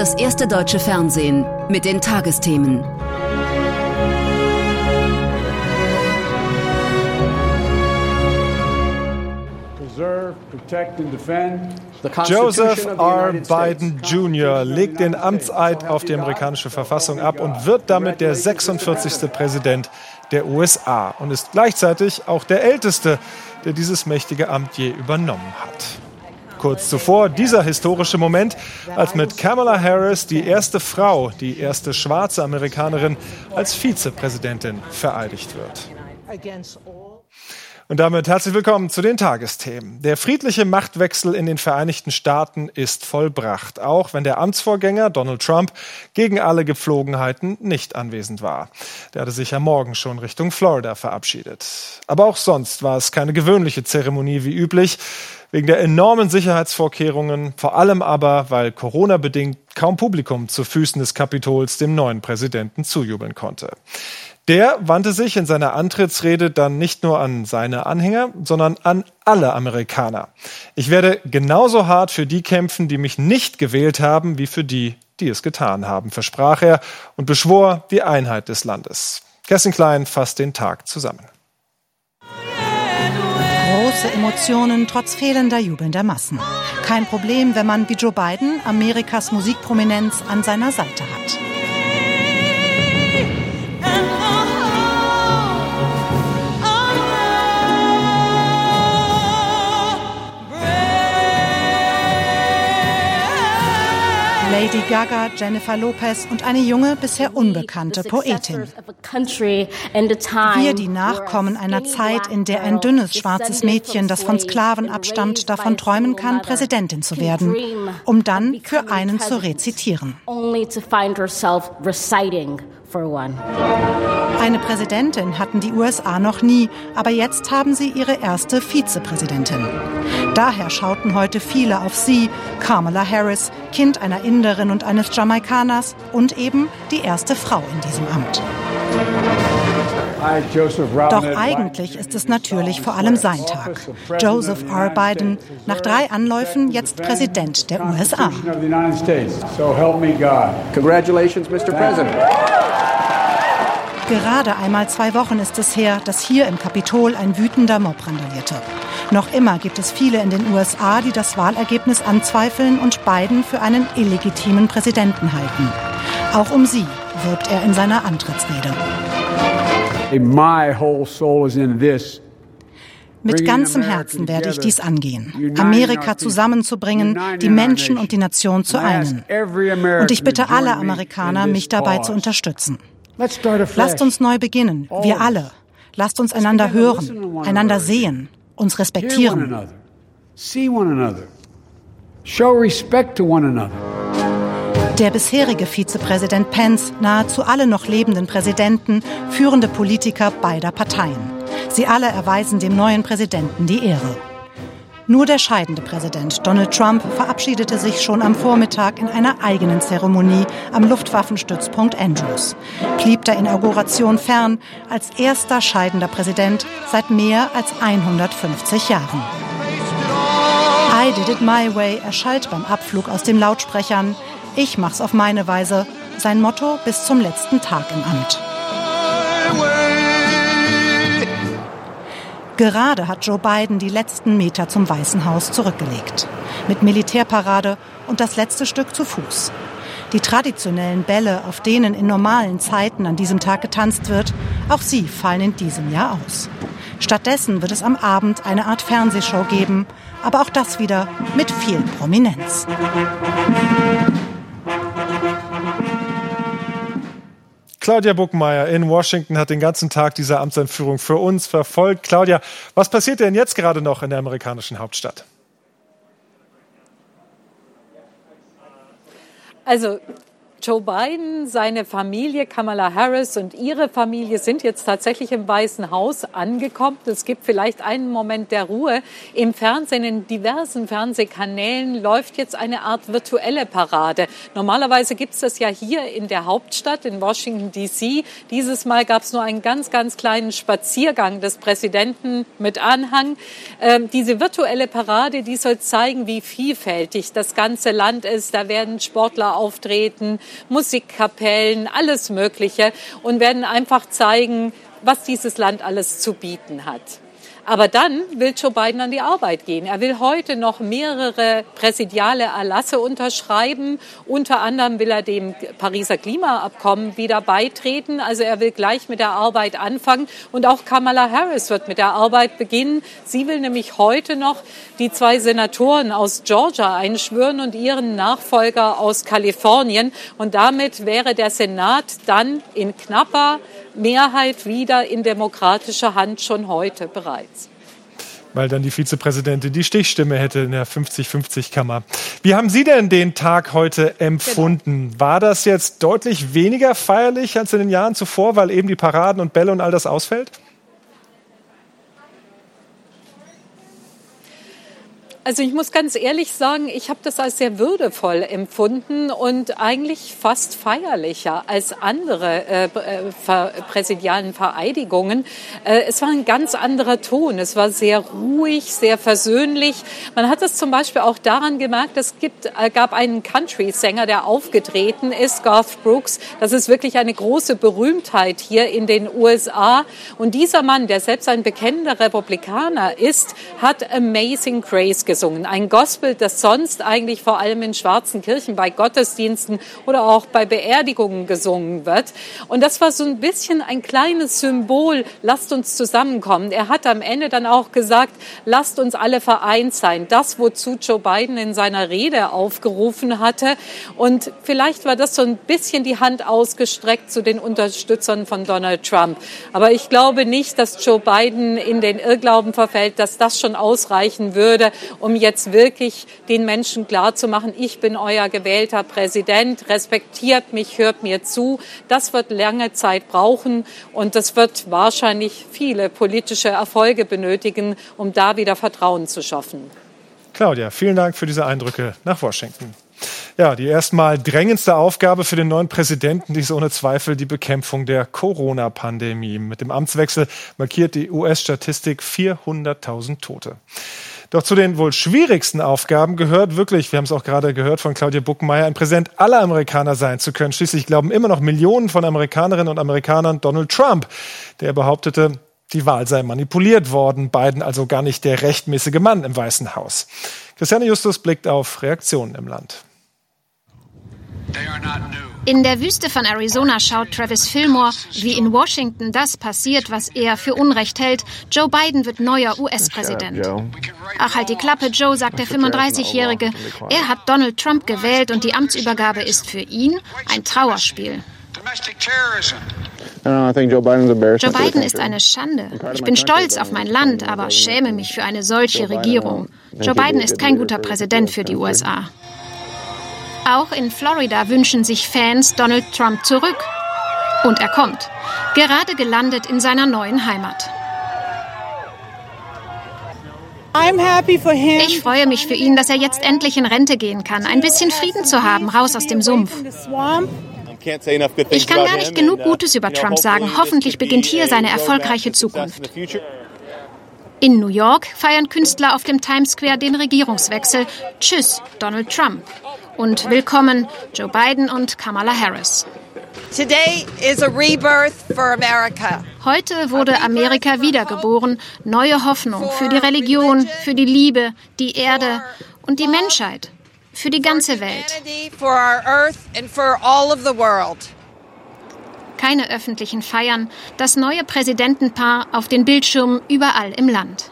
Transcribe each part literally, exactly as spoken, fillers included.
das erste deutsche Fernsehen mit den Tagesthemen. Joseph R. Biden Junior legt den Amtseid auf die amerikanische Verfassung ab und wird damit der sechsundvierzigste Präsident der U S A und ist gleichzeitig auch der älteste, der dieses mächtige Amt je übernommen hat. Kurz zuvor dieser historische Moment, als mit Kamala Harris die erste Frau, die erste schwarze Amerikanerin, als Vizepräsidentin vereidigt wird. Und damit herzlich willkommen zu den Tagesthemen. Der friedliche Machtwechsel in den Vereinigten Staaten ist vollbracht, auch wenn der Amtsvorgänger Donald Trump gegen alle Gepflogenheiten nicht anwesend war. Der hatte sich am Morgen schon Richtung Florida verabschiedet. Aber auch sonst war es keine gewöhnliche Zeremonie wie üblich, wegen der enormen Sicherheitsvorkehrungen, vor allem aber, weil Corona-bedingt kaum Publikum zu Füßen des Kapitols dem neuen Präsidenten zujubeln konnte. Der wandte sich in seiner Antrittsrede dann nicht nur an seine Anhänger, sondern an alle Amerikaner. Ich werde genauso hart für die kämpfen, die mich nicht gewählt haben, wie für die, die es getan haben, versprach er und beschwor die Einheit des Landes. Kerstin Klein fasst den Tag zusammen. Große Emotionen trotz fehlender jubelnder Massen. Kein Problem, wenn man wie Joe Biden Amerikas Musikprominenz an seiner Seite hat. Lady Gaga, Jennifer Lopez und eine junge, bisher unbekannte Poetin. Wir, die Nachkommen einer Zeit, in der ein dünnes, schwarzes Mädchen, das von Sklaven abstammt, davon träumen kann, Präsidentin zu werden, um dann für einen zu rezitieren. Eine Präsidentin hatten die U S A noch nie, aber jetzt haben sie ihre erste Vizepräsidentin. Daher schauten heute viele auf sie, Kamala Harris, Kind einer Inderin und eines Jamaikaners und eben die erste Frau in diesem Amt. Doch eigentlich ist es natürlich vor allem sein Tag. Joseph R. Biden, nach drei Anläufen jetzt Präsident der U S A. Congratulations, Mister President. Gerade einmal zwei Wochen ist es her, dass hier im Kapitol ein wütender Mob randalierte. Noch immer gibt es viele in den U S A, die das Wahlergebnis anzweifeln und Biden für einen illegitimen Präsidenten halten. Auch um sie wirbt er in seiner Antrittsrede. My whole soul is in this. Mit ganzem Herzen werde ich dies angehen, Amerika zusammenzubringen, die Menschen und die Nation zu einen. Und ich bitte alle Amerikaner, mich dabei zu unterstützen. Lasst uns neu beginnen, wir alle. Lasst uns einander hören, einander sehen, uns respektieren. Der bisherige Vizepräsident Pence, nahezu alle noch lebenden Präsidenten, führende Politiker beider Parteien. Sie alle erweisen dem neuen Präsidenten die Ehre. Nur der scheidende Präsident Donald Trump verabschiedete sich schon am Vormittag in einer eigenen Zeremonie am Luftwaffenstützpunkt Andrews. Blieb der Inauguration fern als erster scheidender Präsident seit mehr als hundertfünfzig Jahren. I did it my way erschallt beim Abflug aus den Lautsprechern. Ich mach's auf meine Weise. Sein Motto bis zum letzten Tag im Amt. Gerade hat Joe Biden die letzten Meter zum Weißen Haus zurückgelegt. Mit Militärparade und das letzte Stück zu Fuß. Die traditionellen Bälle, auf denen in normalen Zeiten an diesem Tag getanzt wird, auch sie fallen in diesem Jahr aus. Stattdessen wird es am Abend eine Art Fernsehshow geben, aber auch das wieder mit viel Prominenz. Claudia Buckmeier in Washington hat den ganzen Tag diese Amtseinführung für uns verfolgt. Claudia, was passiert denn jetzt gerade noch in der amerikanischen Also Joe Biden, seine Familie, Kamala Harris und ihre Familie sind jetzt tatsächlich im Weißen Haus angekommen. Es gibt vielleicht einen Moment der Ruhe. Im Fernsehen, in diversen Fernsehkanälen läuft jetzt eine Art virtuelle Parade. Normalerweise gibt es das ja hier in der Hauptstadt, in Washington D C. Dieses Mal gab es nur einen ganz, ganz kleinen Spaziergang des Präsidenten mit Anhang. Ähm, diese virtuelle Parade, die soll zeigen, wie vielfältig das ganze Land ist. Da werden Sportler auftreten, Musikkapellen, alles Mögliche und werden einfach zeigen, was dieses Land alles zu bieten hat. Aber dann will Joe Biden an die Arbeit gehen. Er will heute noch mehrere präsidiale Erlasse unterschreiben. Unter anderem will er dem Pariser Klimaabkommen wieder beitreten. Also er will gleich mit der Arbeit anfangen. Und auch Kamala Harris wird mit der Arbeit beginnen. Sie will nämlich heute noch die zwei Senatoren aus Georgia einschwören und ihren Nachfolger aus Kalifornien. Und damit wäre der Senat dann in knapper Mehrheit wieder in demokratischer Hand schon heute bereits. Weil dann die Vizepräsidentin die Stichstimme hätte in der fünfzig fünfzig Kammer. Wie haben Sie denn den Tag heute empfunden? Genau. War das jetzt deutlich weniger feierlich als in den Jahren zuvor, weil eben die Paraden und Bälle und all das ausfällt? Also ich muss ganz ehrlich sagen, ich habe das als sehr würdevoll empfunden und eigentlich fast feierlicher als andere äh, ver- präsidialen Vereidigungen. Äh, es war ein ganz anderer Ton. Es war sehr ruhig, sehr versöhnlich. Man hat es zum Beispiel auch daran gemerkt, es gibt, äh, gab einen Country-Sänger, der aufgetreten ist, Garth Brooks. Das ist wirklich eine große Berühmtheit hier in den U S A. Und dieser Mann, der selbst ein bekennender Republikaner ist, hat Amazing Grace gesungen. Ein Gospel, das sonst eigentlich vor allem in schwarzen Kirchen bei Gottesdiensten oder auch bei Beerdigungen gesungen wird. Und das war so ein bisschen ein kleines Symbol, lasst uns zusammenkommen. Er hat am Ende dann auch gesagt, lasst uns alle vereint sein. Das, wozu Joe Biden in seiner Rede aufgerufen hatte. Und vielleicht war das so ein bisschen die Hand ausgestreckt zu den Unterstützern von Donald Trump. Aber ich glaube nicht, dass Joe Biden in den Irrglauben verfällt, dass das schon ausreichen würde, um jetzt wirklich den Menschen klarzumachen, ich bin euer gewählter Präsident, respektiert mich, hört mir zu. Das wird lange Zeit brauchen und das wird wahrscheinlich viele politische Erfolge benötigen, um da wieder Vertrauen zu schaffen. Claudia, vielen Dank für diese Eindrücke nach Washington. Ja, die erstmal drängendste Aufgabe für den neuen Präsidenten ist ohne Zweifel die Bekämpfung der Corona-Pandemie. Mit dem Amtswechsel markiert die U S-Statistik vierhunderttausend Tote. Doch zu den wohl schwierigsten Aufgaben gehört wirklich, wir haben es auch gerade gehört von Claudia Buckenmeier, ein Präsident aller Amerikaner sein zu können. Schließlich glauben immer noch Millionen von Amerikanerinnen und Amerikanern Donald Trump, der behauptete, die Wahl sei manipuliert worden, Biden also gar nicht der rechtmäßige Mann im Weißen Haus. Christiane Justus blickt auf Reaktionen im Land. In der Wüste von Arizona schaut Travis Fillmore, wie in Washington das passiert, was er für Unrecht hält. Joe Biden wird neuer U S-Präsident. Ach, halt die Klappe, Joe, sagt der fünfunddreißigjährige. Er hat Donald Trump gewählt und die Amtsübergabe ist für ihn ein Trauerspiel. Joe Biden ist eine Schande. Ich bin stolz auf mein Land, aber schäme mich für eine solche Regierung. Joe Biden ist kein guter Präsident für die U S A. Auch in Florida wünschen sich Fans Donald Trump zurück. Und er kommt. Gerade gelandet in seiner neuen Heimat. Ich freue mich für ihn, dass er jetzt endlich in Rente gehen kann. Ein bisschen Frieden zu haben, raus aus dem Sumpf. Ich kann gar nicht genug Gutes über Trump sagen. Hoffentlich beginnt hier seine erfolgreiche Zukunft. In New York feiern Künstler auf dem Times Square den Regierungswechsel. Tschüss, Donald Trump. Und willkommen Joe Biden und Kamala Harris. Today is a rebirth for America. Heute wurde Amerika wiedergeboren. Neue Hoffnung für die Religion, für die Liebe, die Erde und die Menschheit. Für die ganze Welt. Keine öffentlichen Feiern. Das neue Präsidentenpaar auf den Bildschirmen überall im Land.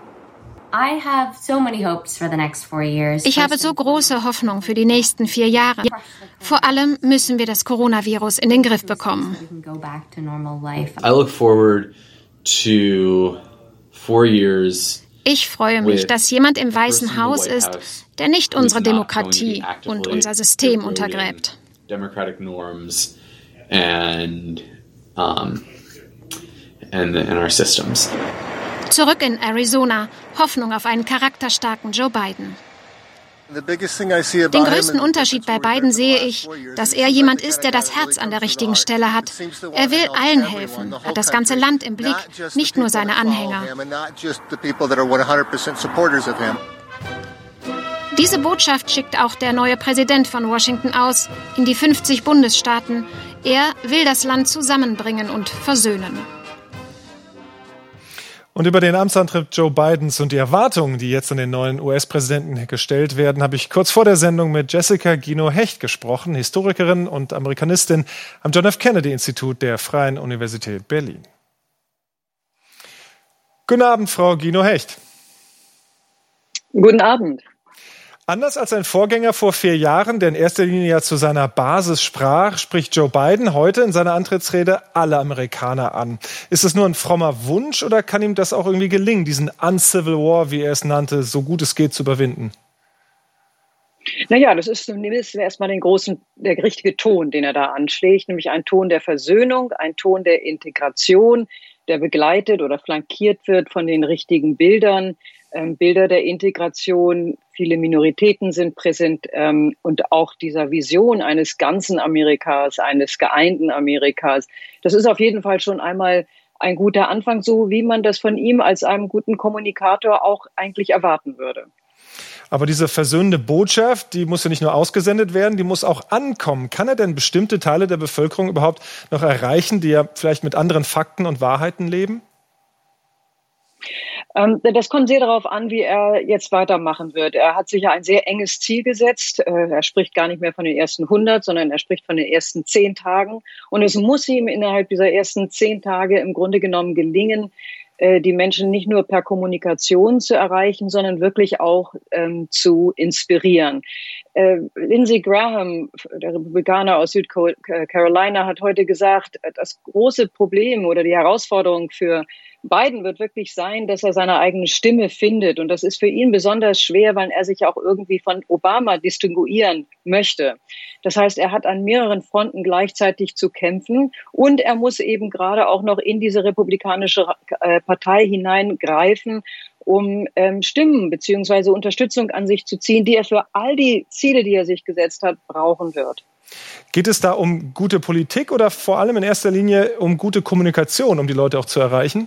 Ich habe so große Hoffnung für die nächsten vier Jahre. Vor allem müssen wir das Coronavirus in den Griff bekommen. I look forward to four years. Ich freue mich, dass jemand im Weißen Haus ist, der nicht unsere Demokratie und unser System untergräbt. democratic norms and um, and, and our systems. Zurück in Arizona, Hoffnung auf einen charakterstarken Joe Biden. Den größten Unterschied bei Biden sehe ich, dass er jemand ist, der das Herz an der richtigen Stelle hat. Er will allen helfen, hat das ganze Land im Blick, nicht nur seine Anhänger. Diese Botschaft schickt auch der neue Präsident von Washington aus in die fünfzig Bundesstaaten. Er will das Land zusammenbringen und versöhnen. Und über den Amtsantritt Joe Bidens und die Erwartungen, die jetzt an den neuen U S-Präsidenten gestellt werden, habe ich kurz vor der Sendung mit Jessica Gino-Hecht gesprochen, Historikerin und Amerikanistin am John F. Kennedy-Institut der Freien Universität Berlin. Guten Abend, Frau Gino-Hecht. Guten Abend. Anders als sein Vorgänger vor vier Jahren, der in erster Linie ja zu seiner Basis sprach, spricht Joe Biden heute in seiner Antrittsrede alle Amerikaner an. Ist es nur ein frommer Wunsch oder kann ihm das auch irgendwie gelingen, diesen Uncivil War, wie er es nannte, so gut es geht zu überwinden? Naja, das ist zumindest erstmal den großen, der richtige Ton, den er da anschlägt, nämlich ein Ton der Versöhnung, ein Ton der Integration, der begleitet oder flankiert wird von den richtigen Bildern, ähm, Bilder der Integration. Viele Minoritäten sind präsent ähm, und auch dieser Vision eines ganzen Amerikas, eines geeinten Amerikas. Das ist auf jeden Fall schon einmal ein guter Anfang, so wie man das von ihm als einem guten Kommunikator auch eigentlich erwarten würde. Aber diese versöhnende Botschaft, die muss ja nicht nur ausgesendet werden, die muss auch ankommen. Kann er denn bestimmte Teile der Bevölkerung überhaupt noch erreichen, die ja vielleicht mit anderen Fakten und Wahrheiten leben? Das kommt sehr darauf an, wie er jetzt weitermachen wird. Er hat sich ja ein sehr enges Ziel gesetzt. Er spricht gar nicht mehr von den ersten hundert, sondern er spricht von den ersten zehn Tagen. Und es muss ihm innerhalb dieser ersten zehn Tage im Grunde genommen gelingen, die Menschen nicht nur per Kommunikation zu erreichen, sondern wirklich auch ähm, zu inspirieren. Äh, Lindsey Graham, der Republikaner aus Südcarolina, hat heute gesagt, das große Problem oder die Herausforderung für Biden wird wirklich sein, dass er seine eigene Stimme findet. Und das ist für ihn besonders schwer, weil er sich auch irgendwie von Obama distinguieren möchte. Das heißt, er hat an mehreren Fronten gleichzeitig zu kämpfen und er muss eben gerade auch noch in diese republikanische Partei hineingreifen, um ähm, Stimmen bzw. Unterstützung an sich zu ziehen, die er für all die Ziele, die er sich gesetzt hat, brauchen wird. Geht es da um gute Politik oder vor allem in erster Linie um gute Kommunikation, um die Leute auch zu erreichen?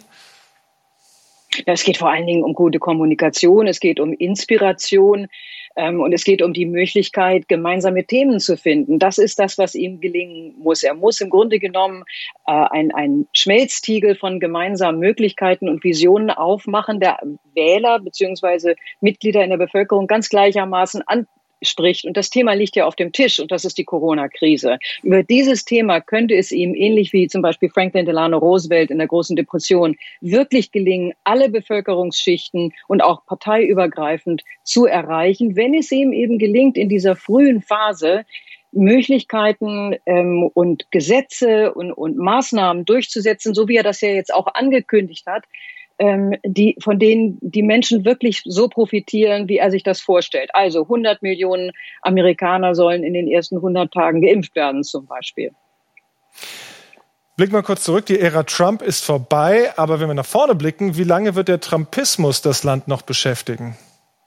Ja, es geht vor allen Dingen um gute Kommunikation, es geht um Inspiration ähm, und es geht um die Möglichkeit, gemeinsame Themen zu finden. Das ist das, was ihm gelingen muss. Er muss im Grunde genommen äh, ein, ein Schmelztiegel von gemeinsamen Möglichkeiten und Visionen aufmachen, der Wähler bzw. Mitglieder in der Bevölkerung ganz gleichermaßen an spricht. Und das Thema liegt ja auf dem Tisch und das ist die Corona-Krise. Über dieses Thema könnte es ihm, ähnlich wie zum Beispiel Franklin Delano Roosevelt in der großen Depression, wirklich gelingen, alle Bevölkerungsschichten und auch parteiübergreifend zu erreichen, wenn es ihm eben gelingt, in dieser frühen Phase Möglichkeiten ähm, und Gesetze und, und Maßnahmen durchzusetzen, so wie er das ja jetzt auch angekündigt hat, die, von denen die Menschen wirklich so profitieren, wie er sich das vorstellt. Also hundert Millionen Amerikaner sollen in den ersten hundert Tagen geimpft werden zum Beispiel. Blicken wir kurz zurück. Die Ära Trump ist vorbei. Aber wenn wir nach vorne blicken, wie lange wird der Trumpismus das Land noch beschäftigen?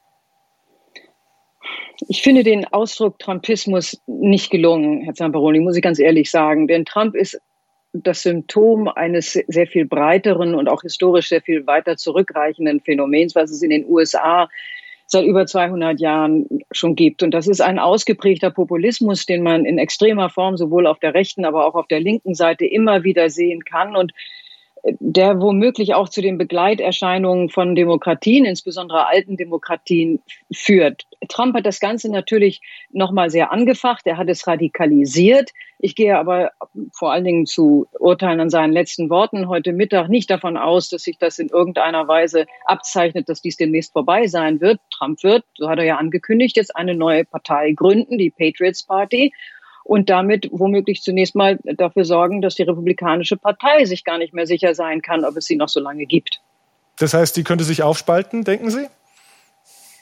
Ich finde den Ausdruck Trumpismus nicht gelungen, Herr Zamperoni, muss ich ganz ehrlich sagen. Denn Trump ist das Symptom eines sehr viel breiteren und auch historisch sehr viel weiter zurückreichenden Phänomens, was es in den U S A seit über zweihundert Jahren schon gibt. Und das ist ein ausgeprägter Populismus, den man in extremer Form sowohl auf der rechten, aber auch auf der linken Seite immer wieder sehen kann und der womöglich auch zu den Begleiterscheinungen von Demokratien, insbesondere alten Demokratien, führt. Trump hat das Ganze natürlich nochmal sehr angefacht, er hat es radikalisiert. Ich gehe aber vor allen Dingen zu Urteilen an seinen letzten Worten heute Mittag nicht davon aus, dass sich das in irgendeiner Weise abzeichnet, dass dies demnächst vorbei sein wird. Trump wird, so hat er ja angekündigt, jetzt eine neue Partei gründen, die Patriots Party. Und damit womöglich zunächst mal dafür sorgen, dass die Republikanische Partei sich gar nicht mehr sicher sein kann, ob es sie noch so lange gibt. Das heißt, die könnte sich aufspalten, denken Sie?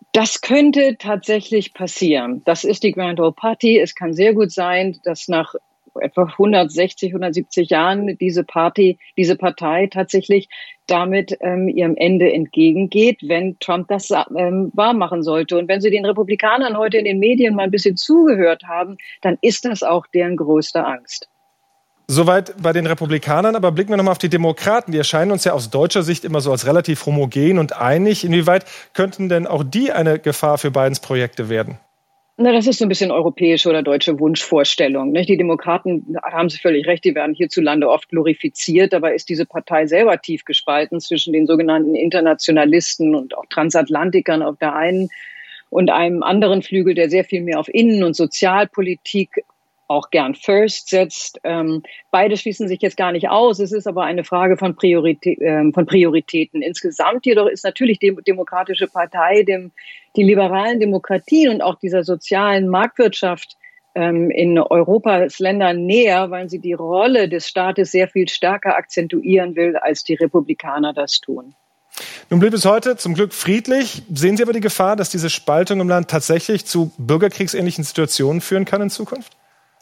Das könnte tatsächlich passieren. Das ist die Grand Old Party. Es kann sehr gut sein, dass nach etwa hundertsechzig, hundertsiebzig Jahren diese Party, diese Partei tatsächlich damit ähm, ihrem Ende entgegengeht, wenn Trump das ähm, wahrmachen sollte. Und wenn Sie den Republikanern heute in den Medien mal ein bisschen zugehört haben, dann ist das auch deren größte Angst. Soweit bei den Republikanern, aber blicken wir nochmal auf die Demokraten. Die erscheinen uns ja aus deutscher Sicht immer so als relativ homogen und einig. Inwieweit könnten denn auch die eine Gefahr für Bidens Projekte werden? Na, das ist so ein bisschen europäische oder deutsche Wunschvorstellung, nicht? Die Demokraten, da haben Sie völlig recht, die werden hierzulande oft glorifiziert. Dabei ist diese Partei selber tief gespalten zwischen den sogenannten Internationalisten und auch Transatlantikern auf der einen und einem anderen Flügel, der sehr viel mehr auf Innen- und Sozialpolitik auch gern First setzt. Ähm, beide schließen sich jetzt gar nicht aus. Es ist aber eine Frage von, Priorität, äh, von Prioritäten. Insgesamt jedoch ist natürlich die Demokratische Partei dem, die liberalen Demokratien und auch dieser sozialen Marktwirtschaft ähm, in Europas Ländern näher, weil sie die Rolle des Staates sehr viel stärker akzentuieren will, als die Republikaner das tun. Nun blieb es heute zum Glück friedlich. Sehen Sie aber die Gefahr, dass diese Spaltung im Land tatsächlich zu bürgerkriegsähnlichen Situationen führen kann in Zukunft?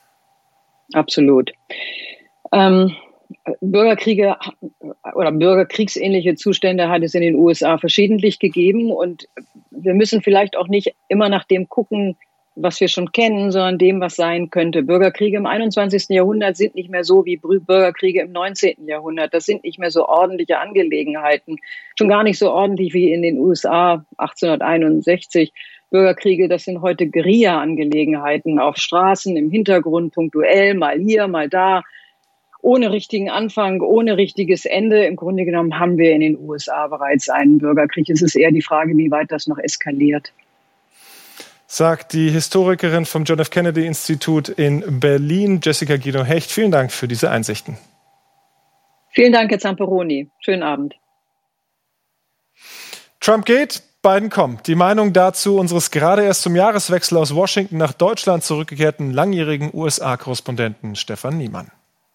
Absolut. Ähm, Bürgerkriege oder bürgerkriegsähnliche Zustände hat es in den U S A verschiedentlich gegeben und wir müssen vielleicht auch nicht immer nach dem gucken, was wir schon kennen, sondern dem, was sein könnte. Bürgerkriege im einundzwanzigsten Jahrhundert sind nicht mehr so wie Bürgerkriege im neunzehnten Jahrhundert. Das sind nicht mehr so ordentliche Angelegenheiten. Schon gar nicht so ordentlich wie in den U S A achtzehnhunderteinundsechzig. Bürgerkriege, das sind heute Guerilla-Angelegenheiten auf Straßen, im Hintergrund, punktuell, mal hier, mal da, ohne richtigen Anfang, ohne richtiges Ende. Im Grunde genommen haben wir in den U S A bereits einen Bürgerkrieg. Es ist eher die Frage, wie weit das noch eskaliert. Sagt die Historikerin vom John F. Kennedy Institut in Berlin, Jessica Guido-Hecht. Vielen Dank für diese Einsichten. Vielen Dank, Herr Zamperoni. Schönen Abend. Trump geht, Biden kommt. Die Meinung dazu unseres gerade erst zum Jahreswechsel aus Washington nach Deutschland zurückgekehrten langjährigen U S A-Korrespondenten Stefan Niemann.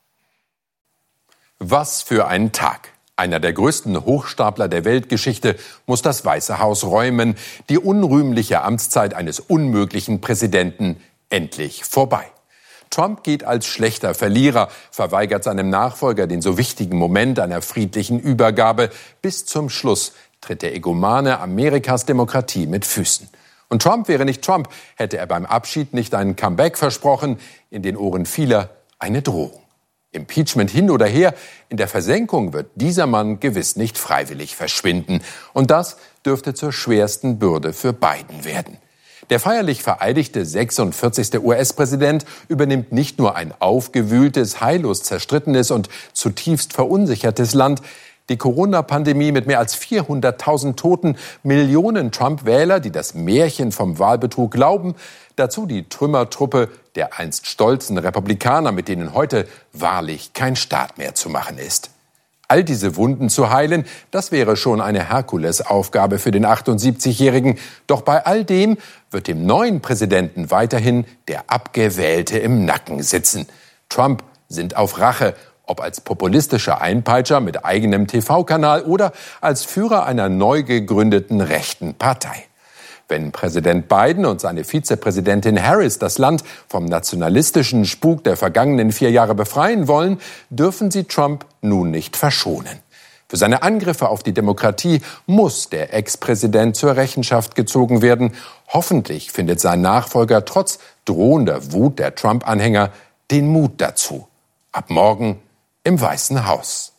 Was für ein Tag. Einer der größten Hochstapler der Weltgeschichte muss das Weiße Haus räumen. Die unrühmliche Amtszeit eines unmöglichen Präsidenten endlich vorbei. Trump geht als schlechter Verlierer, verweigert seinem Nachfolger den so wichtigen Moment einer friedlichen Übergabe. Bis zum Schluss tritt der Egomane Amerikas Demokratie mit Füßen. Und Trump wäre nicht Trump, hätte er beim Abschied nicht einen Comeback versprochen, in den Ohren vieler eine Drohung. Impeachment hin oder her, in der Versenkung wird dieser Mann gewiss nicht freiwillig verschwinden. Und das dürfte zur schwersten Bürde für Biden werden. Der feierlich vereidigte sechsundvierzigste U S-Präsident übernimmt nicht nur ein aufgewühltes, heillos zerstrittenes und zutiefst verunsichertes Land. Die Corona-Pandemie mit mehr als vierhunderttausend Toten, Millionen Trump-Wähler, die das Märchen vom Wahlbetrug glauben, dazu die Trümmertruppe der einst stolzen Republikaner, mit denen heute wahrlich kein Staat mehr zu machen ist. All diese Wunden zu heilen, das wäre schon eine Herkulesaufgabe für den achtundsiebzigjährigen. Doch bei all dem wird dem neuen Präsidenten weiterhin der Abgewählte im Nacken sitzen. Trump sinnt auf Rache, ob als populistischer Einpeitscher mit eigenem T V-Kanal oder als Führer einer neu gegründeten rechten Partei. Wenn Präsident Biden und seine Vizepräsidentin Harris das Land vom nationalistischen Spuk der vergangenen vier Jahre befreien wollen, dürfen sie Trump nun nicht verschonen. Für seine Angriffe auf die Demokratie muss der Ex-Präsident zur Rechenschaft gezogen werden. Hoffentlich findet sein Nachfolger trotz drohender Wut der Trump-Anhänger den Mut dazu. Ab morgen im Weißen Haus.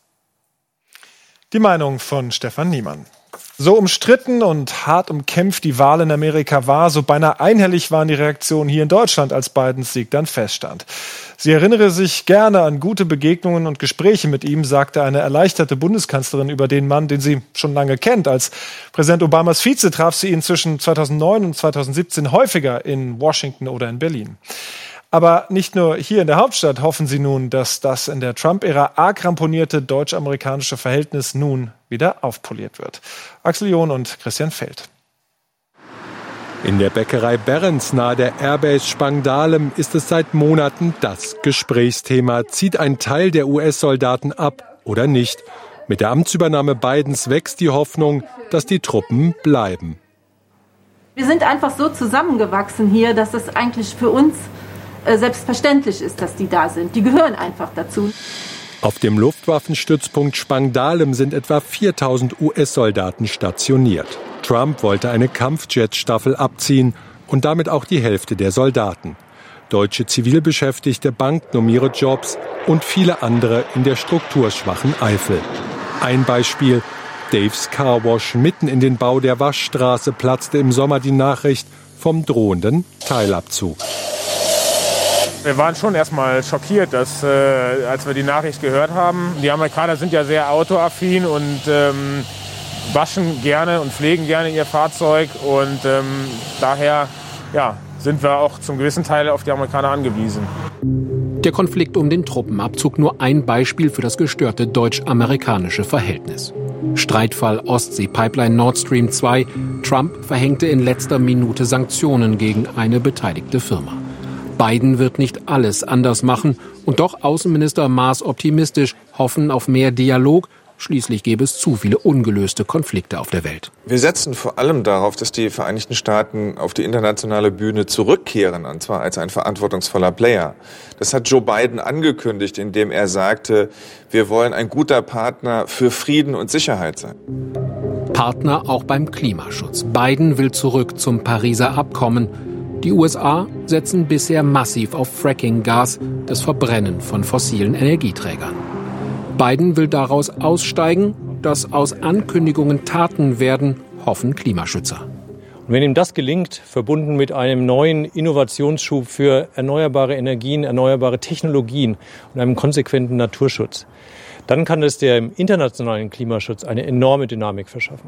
Die Meinung von Stefan Niemann. So umstritten und hart umkämpft die Wahl in Amerika war, so beinahe einhellig waren die Reaktionen hier in Deutschland, als Bidens Sieg dann feststand. Sie erinnere sich gerne an gute Begegnungen und Gespräche mit ihm, sagte eine erleichterte Bundeskanzlerin über den Mann, den sie schon lange kennt. Als Präsident Obamas Vize traf sie ihn zwischen zweitausendneun und zweitausendsiebzehn häufiger in Washington oder in Berlin. Aber nicht nur hier in der Hauptstadt hoffen sie nun, dass das in der Trump-Ära arg ramponierte deutsch-amerikanische Verhältnis nun wieder aufpoliert wird. Axel John und Christian Feld. In der Bäckerei Behrens nahe der Airbase Spangdahlem ist es seit Monaten das Gesprächsthema. Zieht ein Teil der U S-Soldaten ab oder nicht? Mit der Amtsübernahme Bidens wächst die Hoffnung, dass die Truppen bleiben. Wir sind einfach so zusammengewachsen hier, dass es eigentlich für uns äh, selbstverständlich ist, dass die da sind. Die gehören einfach dazu. Auf dem Luftwaffenstützpunkt Spangdahlem sind etwa viertausend U S-Soldaten stationiert. Trump wollte eine Kampfjet-Staffel abziehen und damit auch die Hälfte der Soldaten. Deutsche Zivilbeschäftigte bankten um ihre Jobs und viele andere in der strukturschwachen Eifel. Ein Beispiel: Daves Carwash mitten in den Bau der Waschstraße platzte im Sommer die Nachricht vom drohenden Teilabzug. Wir waren schon erstmal schockiert, dass, äh, als wir die Nachricht gehört haben. Die Amerikaner sind ja sehr autoaffin und ähm, waschen gerne und pflegen gerne ihr Fahrzeug. Und ähm, daher ja, sind wir auch zum gewissen Teil auf die Amerikaner angewiesen. Der Konflikt um den Truppenabzug nur ein Beispiel für das gestörte deutsch-amerikanische Verhältnis. Streitfall Ostsee-Pipeline Nord Stream zwei. Trump verhängte in letzter Minute Sanktionen gegen eine beteiligte Firma. Biden wird nicht alles anders machen und doch Außenminister Maas optimistisch, hoffen auf mehr Dialog. Schließlich gäbe es zu viele ungelöste Konflikte auf der Welt. Wir setzen vor allem darauf, dass die Vereinigten Staaten auf die internationale Bühne zurückkehren, und zwar als ein verantwortungsvoller Player. Das hat Joe Biden angekündigt, indem er sagte, wir wollen ein guter Partner für Frieden und Sicherheit sein. Partner auch beim Klimaschutz. Biden will zurück zum Pariser Abkommen. Die U S A setzen bisher massiv auf Fracking-Gas, das Verbrennen von fossilen Energieträgern. Biden will daraus aussteigen, dass aus Ankündigungen Taten werden, hoffen Klimaschützer. Und wenn ihm das gelingt, verbunden mit einem neuen Innovationsschub für erneuerbare Energien, erneuerbare Technologien und einem konsequenten Naturschutz, dann kann es dem internationalen Klimaschutz eine enorme Dynamik verschaffen.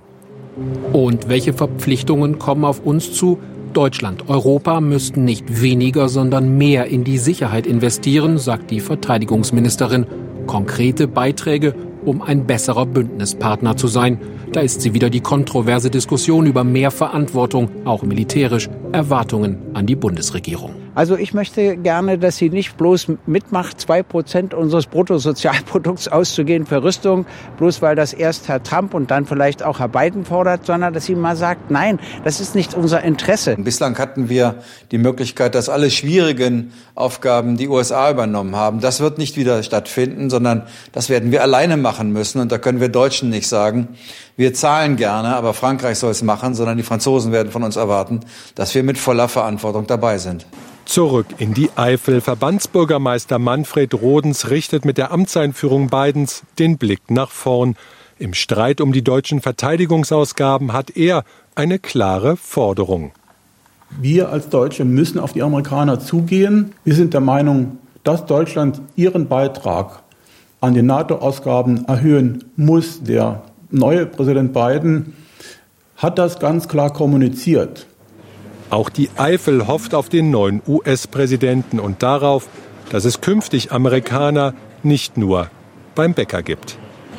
Und welche Verpflichtungen kommen auf uns zu? Deutschland, Europa müssten nicht weniger, sondern mehr in die Sicherheit investieren, sagt die Verteidigungsministerin. Konkrete Beiträge, um ein besserer Bündnispartner zu sein. Da ist sie wieder die kontroverse Diskussion über mehr Verantwortung, auch militärisch, Erwartungen an die Bundesregierung. Also ich möchte gerne, dass sie nicht bloß mitmacht, zwei Prozent unseres Bruttosozialprodukts auszugeben für Rüstung, bloß weil das erst Herr Trump und dann vielleicht auch Herr Biden fordert, sondern dass sie mal sagt, nein, das ist nicht unser Interesse. Bislang hatten wir die Möglichkeit, dass alle schwierigen Aufgaben die U S A übernommen haben. Das wird nicht wieder stattfinden, sondern das werden wir alleine machen müssen. Und da können wir Deutschen nicht sagen, wir zahlen gerne, aber Frankreich soll es machen, sondern die Franzosen werden von uns erwarten, dass wir mit voller Verantwortung dabei sind. Zurück in die Eifel. Verbandsbürgermeister Manfred Rodens richtet mit der Amtseinführung Bidens den Blick nach vorn. Im Streit um die deutschen Verteidigungsausgaben hat er eine klare Forderung. Wir als Deutsche müssen auf die Amerikaner zugehen. Wir sind der Meinung, dass Deutschland ihren Beitrag an den NATO-Ausgaben erhöhen muss. Der neue Präsident Biden hat das ganz klar kommuniziert. Auch die Eifel hofft auf den neuen U S-Präsidenten und darauf, dass es künftig Amerikaner nicht nur beim Bäcker gibt.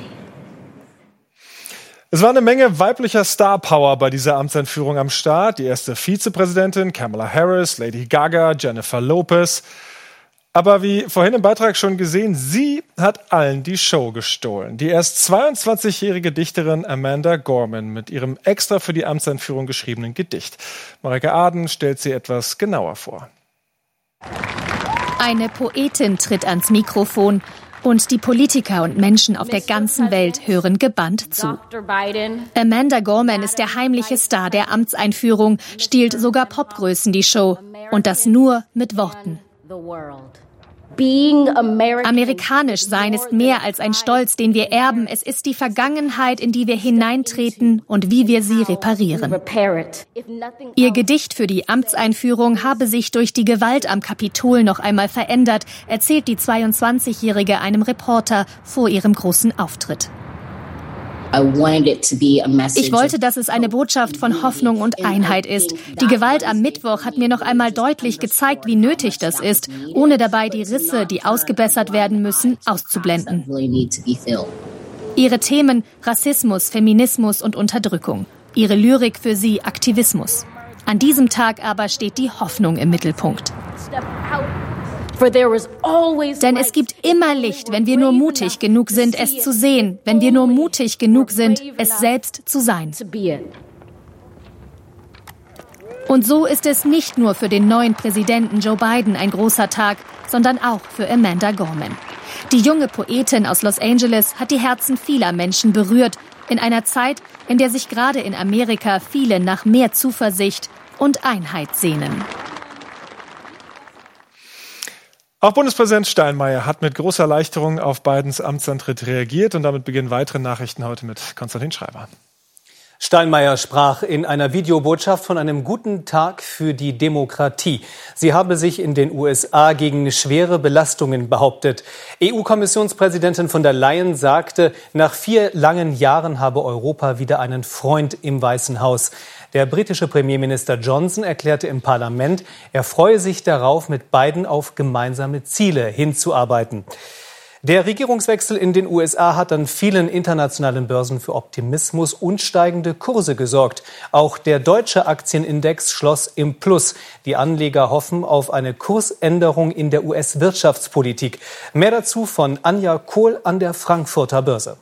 Es war eine Menge weiblicher Star-Power bei dieser Amtseinführung am Start. Die erste Vizepräsidentin Kamala Harris, Lady Gaga, Jennifer Lopez. Aber wie vorhin im Beitrag schon gesehen, sie hat allen die Show gestohlen. Die erst zweiundzwanzigjährige Dichterin Amanda Gorman mit ihrem extra für die Amtseinführung geschriebenen Gedicht. Mareike Aden stellt sie etwas genauer vor. Eine Poetin tritt ans Mikrofon und die Politiker und Menschen auf der ganzen Welt hören gebannt zu. Amanda Gorman ist der heimliche Star der Amtseinführung, stiehlt sogar Popgrößen die Show. Und das nur mit Worten. Amerikanisch sein ist mehr als ein Stolz, den wir erben. Es ist die Vergangenheit, in die wir hineintreten und wie wir sie reparieren. Ihr Gedicht für die Amtseinführung habe sich durch die Gewalt am Kapitol noch einmal verändert, erzählt die zweiundzwanzigjährige einem Reporter vor ihrem großen Auftritt. Ich wollte, dass es eine Botschaft von Hoffnung und Einheit ist. Die Gewalt am Mittwoch hat mir noch einmal deutlich gezeigt, wie nötig das ist, ohne dabei die Risse, die ausgebessert werden müssen, auszublenden. Ihre Themen Rassismus, Feminismus und Unterdrückung. Ihre Lyrik für sie Aktivismus. An diesem Tag aber steht die Hoffnung im Mittelpunkt. Denn es gibt immer Licht, wenn wir nur mutig genug sind, es zu sehen, wenn wir nur mutig genug sind, es selbst zu sein. Und so ist es nicht nur für den neuen Präsidenten Joe Biden ein großer Tag, sondern auch für Amanda Gorman. Die junge Poetin aus Los Angeles hat die Herzen vieler Menschen berührt, in einer Zeit, in der sich gerade in Amerika viele nach mehr Zuversicht und Einheit sehnen. Auch Bundespräsident Steinmeier hat mit großer Erleichterung auf Bidens Amtsantritt reagiert. Und damit beginnen weitere Nachrichten heute mit Konstantin Schreiber. Steinmeier sprach in einer Videobotschaft von einem guten Tag für die Demokratie. Sie habe sich in den U S A gegen schwere Belastungen behauptet. E U-Kommissionspräsidentin von der Leyen sagte, nach vier langen Jahren habe Europa wieder einen Freund im Weißen Haus. Der britische Premierminister Johnson erklärte im Parlament, er freue sich darauf, mit Biden auf gemeinsame Ziele hinzuarbeiten. Der Regierungswechsel in den U S A hat an vielen internationalen Börsen für Optimismus und steigende Kurse gesorgt. Auch der deutsche Aktienindex schloss im Plus. Die Anleger hoffen auf eine Kursänderung in der U S-Wirtschaftspolitik. Mehr dazu von Anja Kohl an der Frankfurter Börse.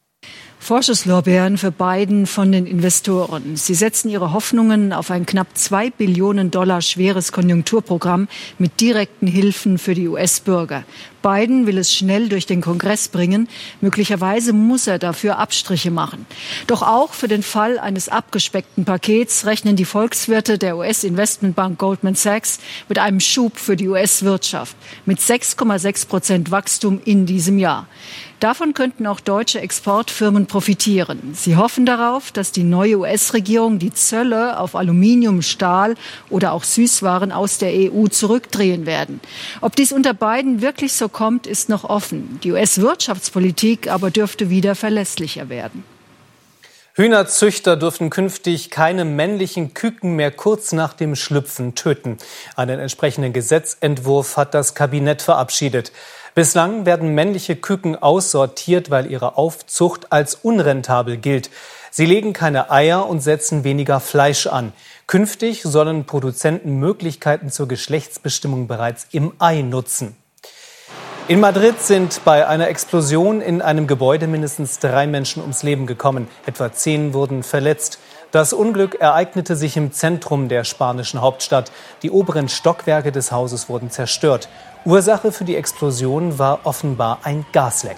Vorschusslorbeeren für Biden von den Investoren. Sie setzen ihre Hoffnungen auf ein knapp zwei Billionen Dollar schweres Konjunkturprogramm mit direkten Hilfen für die U S-Bürger. Biden will es schnell durch den Kongress bringen. Möglicherweise muss er dafür Abstriche machen. Doch auch für den Fall eines abgespeckten Pakets rechnen die Volkswirte der U S-Investmentbank Goldman Sachs mit einem Schub für die U S-Wirtschaft mit sechs Komma sechs Prozent Wachstum in diesem Jahr. Davon könnten auch deutsche Exportfirmen profitieren. Sie hoffen darauf, dass die neue U S-Regierung die Zölle auf Aluminium, Stahl oder auch Süßwaren aus der E U zurückdrehen werden. Ob dies unter Biden wirklich so kommt, ist noch offen. Die U S-Wirtschaftspolitik aber dürfte wieder verlässlicher werden. Hühnerzüchter dürfen künftig keine männlichen Küken mehr kurz nach dem Schlüpfen töten. Einen entsprechenden Gesetzentwurf hat das Kabinett verabschiedet. Bislang werden männliche Küken aussortiert, weil ihre Aufzucht als unrentabel gilt. Sie legen keine Eier und setzen weniger Fleisch an. Künftig sollen Produzenten Möglichkeiten zur Geschlechtsbestimmung bereits im Ei nutzen. In Madrid sind bei einer Explosion in einem Gebäude mindestens drei Menschen ums Leben gekommen. Etwa zehn wurden verletzt. Das Unglück ereignete sich im Zentrum der spanischen Hauptstadt. Die oberen Stockwerke des Hauses wurden zerstört. Ursache für die Explosion war offenbar ein Gasleck.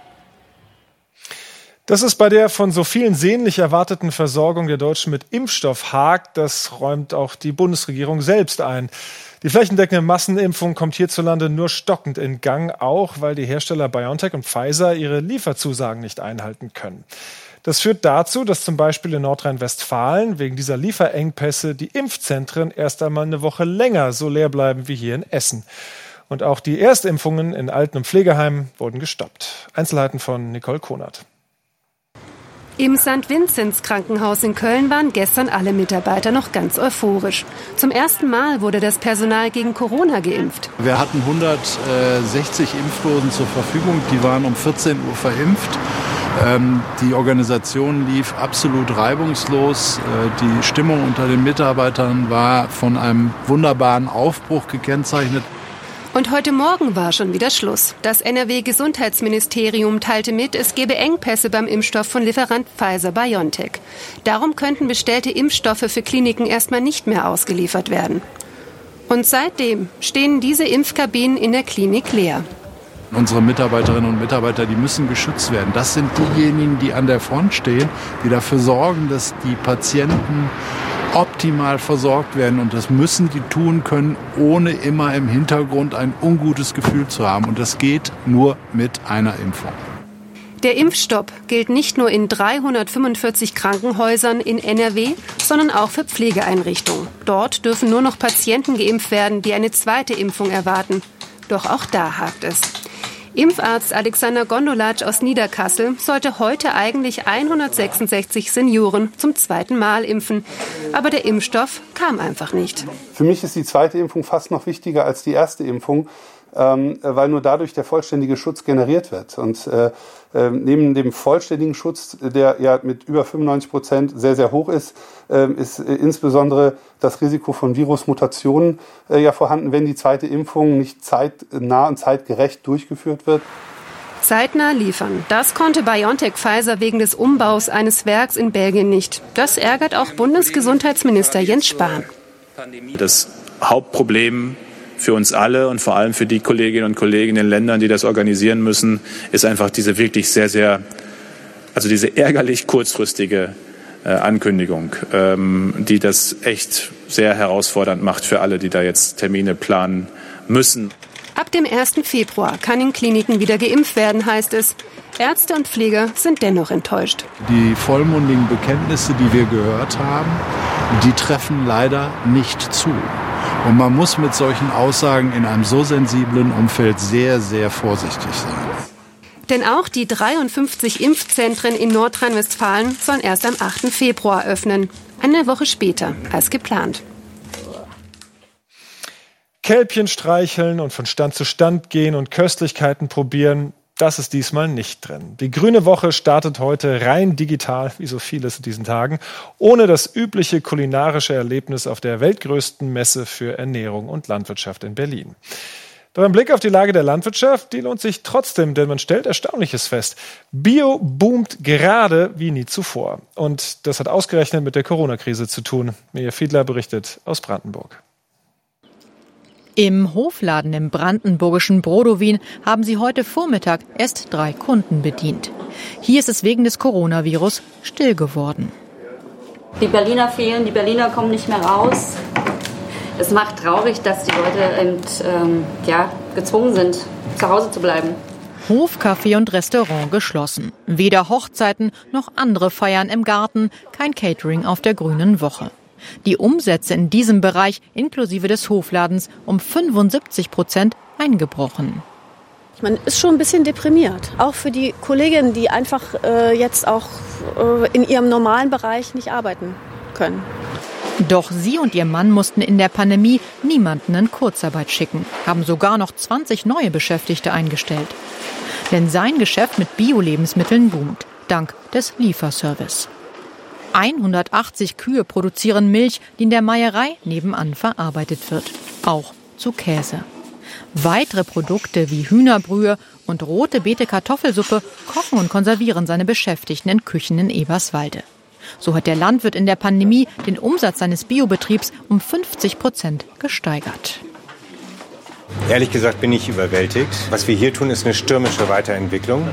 Dass es bei der von so vielen sehnlich erwarteten Versorgung der Deutschen mit Impfstoff hakt, das räumt auch die Bundesregierung selbst ein. Die flächendeckende Massenimpfung kommt hierzulande nur stockend in Gang, auch weil die Hersteller BioNTech und Pfizer ihre Lieferzusagen nicht einhalten können. Das führt dazu, dass zum Beispiel in Nordrhein-Westfalen wegen dieser Lieferengpässe die Impfzentren erst einmal eine Woche länger so leer bleiben wie hier in Essen. Und auch die Erstimpfungen in Alten- und Pflegeheimen wurden gestoppt. Einzelheiten von Nicole Konert. Im Sankt Vinzenz Krankenhaus in Köln waren gestern alle Mitarbeiter noch ganz euphorisch. Zum ersten Mal wurde das Personal gegen Corona geimpft. Wir hatten hundertsechzig Impfdosen zur Verfügung, die waren um vierzehn Uhr verimpft. Die Organisation lief absolut reibungslos. Die Stimmung unter den Mitarbeitern war von einem wunderbaren Aufbruch gekennzeichnet. Und heute Morgen war schon wieder Schluss. Das N R W-Gesundheitsministerium teilte mit, es gebe Engpässe beim Impfstoff von Lieferant Pfizer-BioNTech. Darum könnten bestellte Impfstoffe für Kliniken erstmal nicht mehr ausgeliefert werden. Und seitdem stehen diese Impfkabinen in der Klinik leer. Unsere Mitarbeiterinnen und Mitarbeiter, die müssen geschützt werden. Das sind diejenigen, die an der Front stehen, die dafür sorgen, dass die Patienten optimal versorgt werden. Und das müssen die tun können, ohne immer im Hintergrund ein ungutes Gefühl zu haben. Und das geht nur mit einer Impfung. Der Impfstopp gilt nicht nur in dreihundertfünfundvierzig Krankenhäusern in N R W, sondern auch für Pflegeeinrichtungen. Dort dürfen nur noch Patienten geimpft werden, die eine zweite Impfung erwarten. Doch auch da hakt es. Impfarzt Alexander Gondolatsch aus Niederkassel sollte heute eigentlich hundertsechsundsechzig Senioren zum zweiten Mal impfen. Aber der Impfstoff kam einfach nicht. Für mich ist die zweite Impfung fast noch wichtiger als die erste Impfung, ähm, weil nur dadurch der vollständige Schutz generiert wird. Und äh, äh, neben dem vollständigen Schutz, der ja mit über fünfundneunzig Prozent sehr, sehr hoch ist, äh, ist äh, insbesondere das Risiko von Virusmutationen äh, ja vorhanden, wenn die zweite Impfung nicht zeitnah und zeitgerecht durchgeführt wird. Zeitnah liefern. Das konnte BioNTech Pfizer wegen des Umbaus eines Werks in Belgien nicht. Das ärgert auch Bundesgesundheitsminister Jens Spahn. Das Hauptproblem für uns alle und vor allem für die Kolleginnen und Kollegen in den Ländern, die das organisieren müssen, ist einfach diese wirklich sehr, sehr, also diese ärgerlich kurzfristige äh, Ankündigung, ähm, die das echt sehr herausfordernd macht für alle, die da jetzt Termine planen müssen. Ab dem ersten Februar kann in Kliniken wieder geimpft werden, heißt es. Ärzte und Pfleger sind dennoch enttäuscht. Die vollmundigen Bekenntnisse, die wir gehört haben, die treffen leider nicht zu. Und man muss mit solchen Aussagen in einem so sensiblen Umfeld sehr, sehr vorsichtig sein. Denn auch die dreiundfünfzig Impfzentren in Nordrhein-Westfalen sollen erst am achten Februar öffnen. Eine Woche später als geplant. Kälbchen streicheln und von Stand zu Stand gehen und Köstlichkeiten probieren, das ist diesmal nicht drin. Die Grüne Woche startet heute rein digital, wie so vieles in diesen Tagen, ohne das übliche kulinarische Erlebnis auf der weltgrößten Messe für Ernährung und Landwirtschaft in Berlin. Doch ein Blick auf die Lage der Landwirtschaft, die lohnt sich trotzdem, denn man stellt Erstaunliches fest. Bio boomt gerade wie nie zuvor. Und das hat ausgerechnet mit der Corona-Krise zu tun. Mirja Fiedler berichtet aus Brandenburg. Im Hofladen im brandenburgischen Brodowin haben sie heute Vormittag erst drei Kunden bedient. Hier ist es wegen des Coronavirus still geworden. Die Berliner fehlen, die Berliner kommen nicht mehr raus. Es macht traurig, dass die Leute eben, ähm, ja, gezwungen sind, zu Hause zu bleiben. Hof, Café und Restaurant geschlossen. Weder Hochzeiten noch andere Feiern im Garten, kein Catering auf der Grünen Woche. Die Umsätze in diesem Bereich inklusive des Hofladens um fünfundsiebzig Prozent eingebrochen. Man ist schon ein bisschen deprimiert, auch für die Kolleginnen, die einfach äh, jetzt auch äh, in ihrem normalen Bereich nicht arbeiten können. Doch sie und ihr Mann mussten in der Pandemie niemanden in Kurzarbeit schicken, haben sogar noch zwanzig neue Beschäftigte eingestellt. Denn sein Geschäft mit Bio-Lebensmitteln boomt, dank des Lieferservice. hundertachtzig Kühe produzieren Milch, die in der Meierei nebenan verarbeitet wird. Auch zu Käse. Weitere Produkte wie Hühnerbrühe und rote Beete Kartoffelsuppe kochen und konservieren seine Beschäftigten in Küchen in Eberswalde. So hat der Landwirt in der Pandemie den Umsatz seines Biobetriebs um fünfzig Prozent gesteigert. Ehrlich gesagt bin ich überwältigt. Was wir hier tun, ist eine stürmische Weiterentwicklung.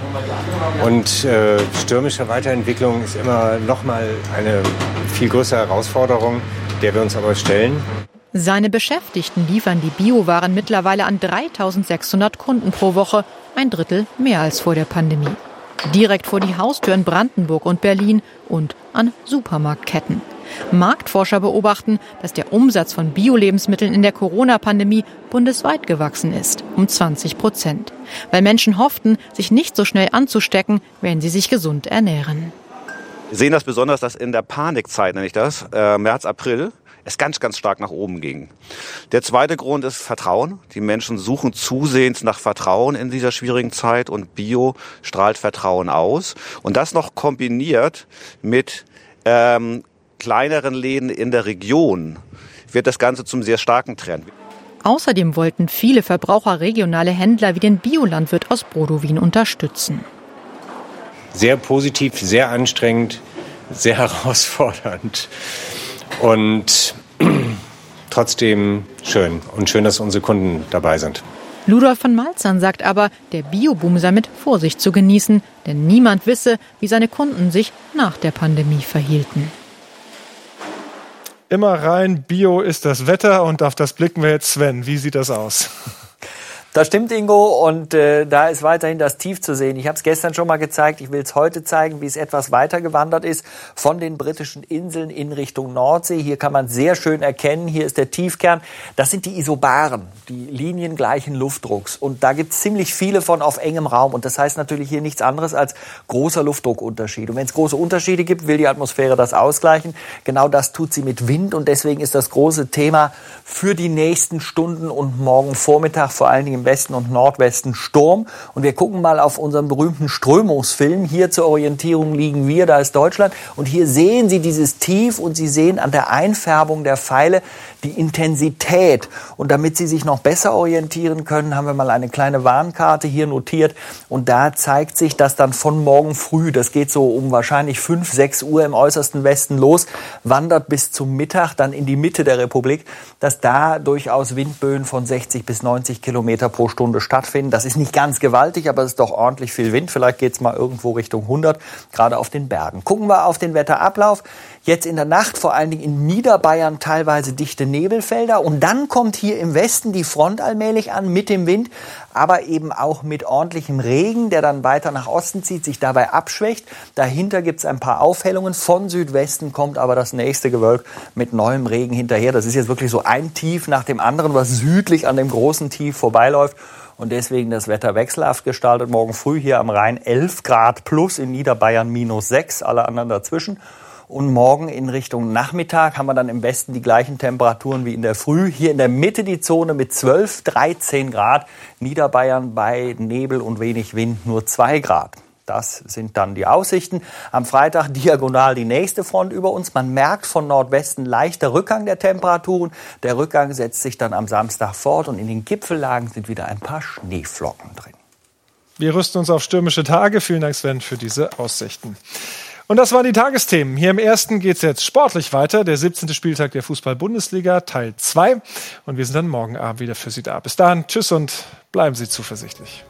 Und äh, stürmische Weiterentwicklung ist immer noch mal eine viel größere Herausforderung, der wir uns aber stellen. Seine Beschäftigten liefern die Biowaren mittlerweile an dreitausendsechshundert Kunden pro Woche, ein Drittel mehr als vor der Pandemie. Direkt vor die Haustür in Brandenburg und Berlin und an Supermarktketten. Marktforscher beobachten, dass der Umsatz von Bio-Lebensmitteln in der Corona-Pandemie bundesweit gewachsen ist, um zwanzig Prozent. Weil Menschen hofften, sich nicht so schnell anzustecken, wenn sie sich gesund ernähren. Wir sehen das besonders, dass in der Panikzeit, nenne ich das, äh, März, April, es ganz, ganz stark nach oben ging. Der zweite Grund ist Vertrauen. Die Menschen suchen zusehends nach Vertrauen in dieser schwierigen Zeit und Bio strahlt Vertrauen aus. Und das noch kombiniert mit ähm, kleineren Läden in der Region wird das Ganze zum sehr starken Trend. Außerdem wollten viele Verbraucher regionale Händler wie den Biolandwirt aus Brodowin unterstützen. Sehr positiv, sehr anstrengend, sehr herausfordernd und trotzdem schön. Und schön, dass unsere Kunden dabei sind. Ludolf von Malzern sagt aber, der Bioboom sei mit Vorsicht zu genießen, denn niemand wisse, wie seine Kunden sich nach der Pandemie verhielten. Immer rein Bio ist das Wetter und auf das blicken wir jetzt. Sven, wie sieht das aus? Das stimmt, Ingo, und äh, da ist weiterhin das Tief zu sehen. Ich habe es gestern schon mal gezeigt, ich will es heute zeigen, wie es etwas weiter gewandert ist von den britischen Inseln in Richtung Nordsee. Hier kann man sehr schön erkennen, hier ist der Tiefkern. Das sind die Isobaren, die liniengleichen Luftdrucks. Und da gibt es ziemlich viele von auf engem Raum. Und das heißt natürlich hier nichts anderes als großer Luftdruckunterschied. Und wenn es große Unterschiede gibt, will die Atmosphäre das ausgleichen. Genau das tut sie mit Wind. Und deswegen ist das große Thema für die nächsten Stunden und morgen Vormittag, vor allen Dingen im Westen und Nordwesten Sturm. Und wir gucken mal auf unseren berühmten Strömungsfilm. Hier zur Orientierung liegen wir, da ist Deutschland. Und hier sehen Sie dieses Tief und Sie sehen an der Einfärbung der Pfeile die Intensität. Und damit Sie sich noch besser orientieren können, haben wir mal eine kleine Warnkarte hier notiert. Und da zeigt sich, dass dann von morgen früh, das geht so um wahrscheinlich fünf, sechs Uhr im äußersten Westen los, wandert bis zum Mittag dann in die Mitte der Republik, dass da durchaus Windböen von sechzig bis neunzig Kilometer pro Stunde stattfinden. Das ist nicht ganz gewaltig, aber es ist doch ordentlich viel Wind. Vielleicht geht es mal irgendwo Richtung hundert, gerade auf den Bergen. Gucken wir auf den Wetterablauf. Jetzt in der Nacht vor allen Dingen in Niederbayern teilweise dichte Nebelfelder. Und dann kommt hier im Westen die Front allmählich an mit dem Wind, aber eben auch mit ordentlichem Regen, der dann weiter nach Osten zieht, sich dabei abschwächt. Dahinter gibt es ein paar Aufhellungen. Von Südwesten kommt aber das nächste Gewölk mit neuem Regen hinterher. Das ist jetzt wirklich so ein Tief nach dem anderen, was südlich an dem großen Tief vorbeiläuft. Und deswegen das Wetter wechselhaft gestaltet. Morgen früh hier am Rhein elf Grad plus, in Niederbayern minus sechs, alle anderen dazwischen. Und morgen in Richtung Nachmittag haben wir dann im Westen die gleichen Temperaturen wie in der Früh. Hier in der Mitte die Zone mit zwölf, dreizehn Grad. Niederbayern bei Nebel und wenig Wind nur zwei Grad. Das sind dann die Aussichten. Am Freitag diagonal die nächste Front über uns. Man merkt von Nordwesten leichter Rückgang der Temperaturen. Der Rückgang setzt sich dann am Samstag fort und in den Gipfellagen sind wieder ein paar Schneeflocken drin. Wir rüsten uns auf stürmische Tage. Vielen Dank, Sven, für diese Aussichten. Und das waren die Tagesthemen. Hier im Ersten geht es jetzt sportlich weiter. Der siebzehnte Spieltag der Fußball-Bundesliga, Teil zwei. Und wir sind dann morgen Abend wieder für Sie da. Bis dahin, tschüss und bleiben Sie zuversichtlich.